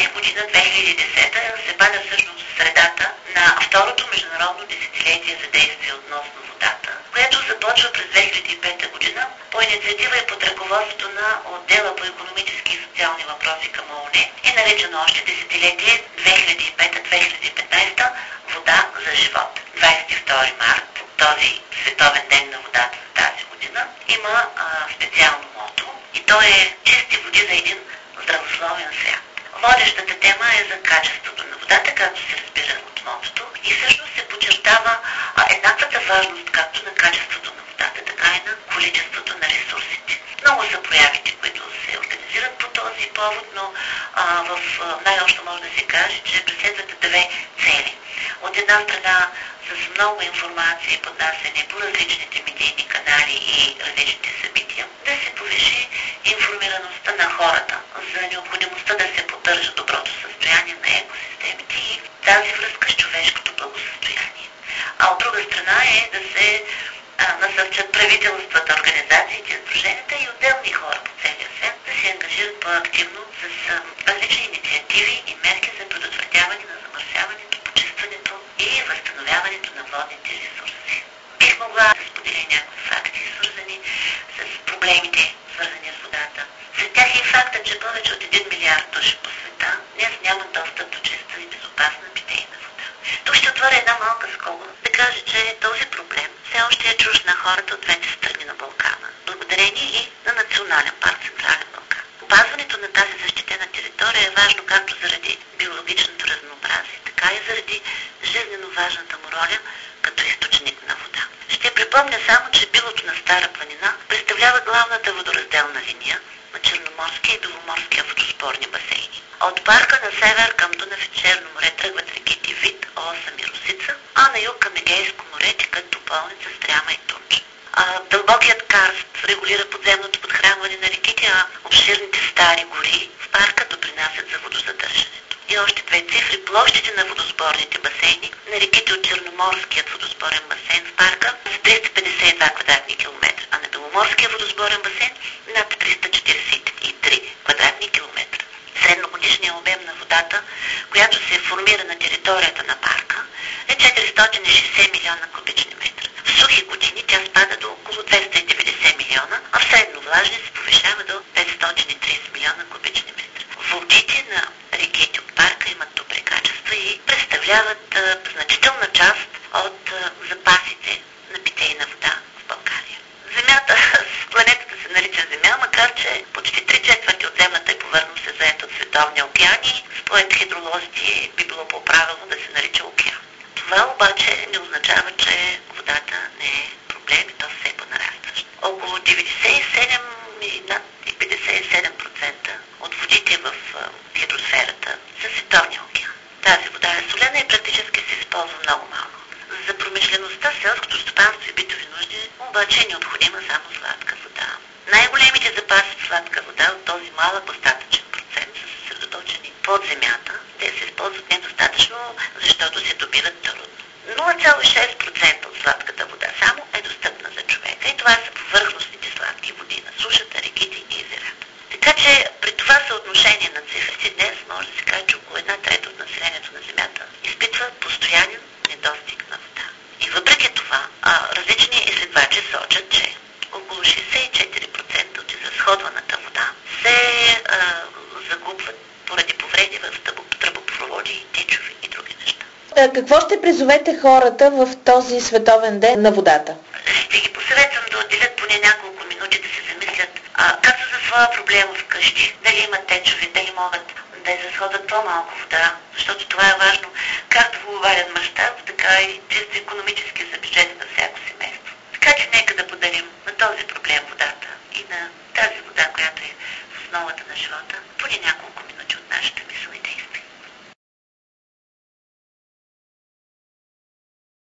Тази година, 2010, се пада всъщност в средата на второто международно десетилетие за действие относно водата, което започва през 2005 година по инициатива и под ръководството на отдела по икономически и социални въпроси към ООН и наречено още десетилетие 2005-2015 вода за живот. 22 март, този световен ден на водата за тази година, има специално мото и то е чисти води за един здравословен свят. Водещата тема е за качеството на водата, както се разбира от мотото, и всъщност се подчертава еднаквата важност както на качеството на водата, така и на количеството на ресурсите. Много са проявите, които се организират по този повод, но в най-общо може да се каже, че преследват две цели. От една страна с много информация и поднасяне по различните медийни канали и различните събития, да се повиши информираността на хората за необходимостта да се поддържа доброто състояние на екосистемите и тази връзка с човешкото благосъстояние. А от друга страна е да се насърчат правителствата, организациите, сдруженията и отделни хора по целия свят да се ангажират по-активно с различни инициативи и мерки за предотвратяване на замърсяването, почистването и възстановяването на водните ресурси. Бих могла да споделя някои факти, свързани с проблемите, свързани с водата. Сред тях е и факта, че повече от 1 милиард души по света днес нямат достъп до чиста и безопасна питейна вода. Тук ще отворя една малка скоба да кажа, че този проблем все още е чужд на хората от двете страни на Балкана, благодарение и на Национален парк Централен Балкан. Опазването на тази защитена територия е важно както заради биологичното разнообразие, така и заради жизнено важната му роля като източник на вода. Ще припомня само, че билото на Стара планина представлява главната водоразделна линия на Черноморския и Беломорския водосборни басейни. От парка на север към Дунав и Черно море тръгват реките Вит, Осъм и Росица, а на юг към Егейско море текат Тополница, Стряма и Тунджа. Дълбокият карст регулира подземното подхранване на реките, а обширните стари гори в парка допринасят за водозадържането. И още две цифри. Площите на водосборните басейни на реките от Черноморският водосборен басейн в парка са 352 квадратни километра, а на Беломорския водосборен басейн над 343 квадратни километра. Средногодишният обем на водата, която се формира на територията на парка, е 460 милиона кубични метра. В сухи години тя спада до около 290 милиона, а в средновлажни се повишава до 530 милиона кубични метра. Водите на реките от парка имат добри качества и представляват значителна част от запасите на питейна вода в България. Земята, планетата се нарича Земя, макар че почти 3/4 от земната й повърхност е заета от световни океани, според хидролозите би било по-правилно да се нарича океан. Това обаче не означава, че водата не е проблем и то все по-нарастващо. Около 97 и над 57% от водите в хидросферата са световния океан. Тази вода е солена и практически се използва много малко. За промишлеността, селското стопанство и битови нужди обаче е необходима само сладка вода. Най-големите запаси в сладка вода от този малък остатъчен процент са съсредоточени под земята. Те се използват недостатъчно, защото се добиват трудно. 0,6% от сладката вода само е достъпна за човека и това са повърхностните сладки води на сушата, реките и езерата. Така че при това съотношение на цифрите днес може да се каже, че около 1/3 от населението на Земята изпитва постоянен недостиг на вода. И въпреки това, различни изследвачи сочат, че около 64% от изразходваната вода се загубват поради повреди в тръбопроводи, течови и други неща. Какво ще призовете хората в този световен ден на водата? Ще ги посъветвам да отделят поне няколко минути да се замислят както за своя проблем вкъщи, дали имат течови, дали могат да изразходват по-малко вода, защото това е важно както в глобален мащаб, така и чисто икономически за бюджета на всяко семейство. Така че нека да подарим на този проблем водата и на тази вода, която е в основата на живота, поне няколко минути от нашата мисъл и действие.